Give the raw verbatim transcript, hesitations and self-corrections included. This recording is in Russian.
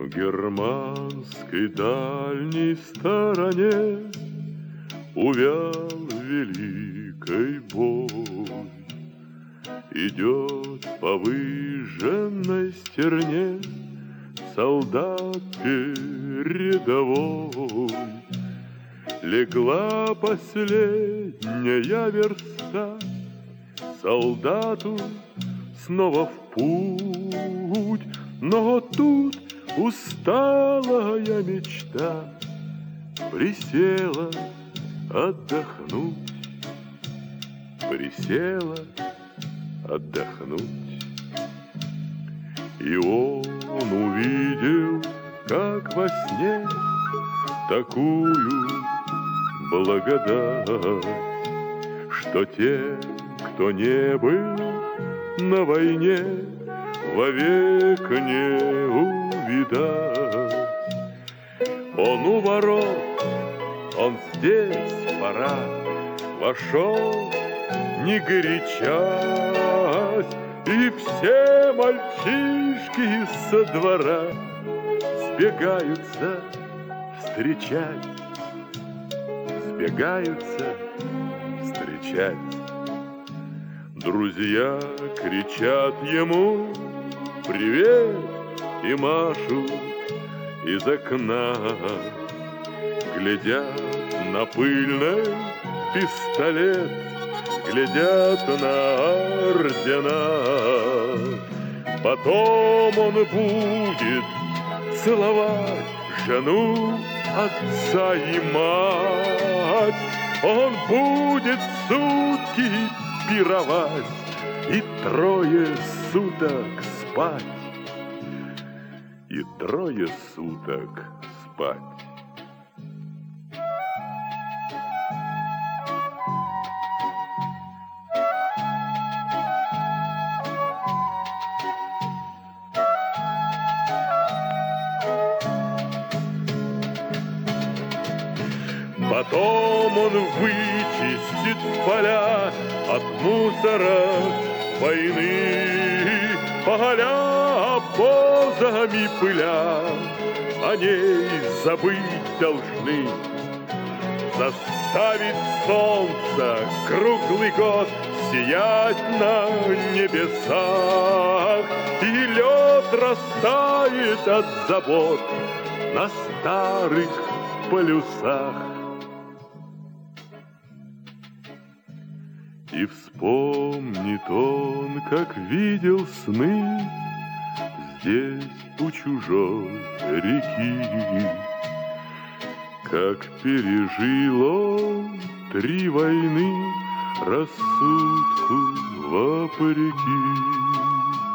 германской дальней стороне увял великий бой. Идет по выжженной стерне солдат передовой. Легла последняя верста, солдату снова в путь. Но тут усталая мечта присела отдохнуть, присела отдохнуть. И он увидел, как во сне, такую благодать, что те, кто не был на войне, вовек не увидать. Он у ворот, он здесь, пора, вошел, не горячась, и все мальчишки со двора сбегаются встречать, сбегаются встречать. Друзья кричат ему привет и машут из окна, глядят на пыльный пистолет, глядят на ордена. Потом он будет целовать жену, отца и мать. Он будет сутки пировать и трое суток спать, и трое суток спать. Потом он вычистит поля от мусора войны, поля обозами пыля, о ней забыть должны. Заставить солнце круглый год сиять на небесах, и лед растает от забот на старых полюсах. И вспомнит он, как видел сны здесь у чужой реки, как пережил он три войны рассудку вопреки.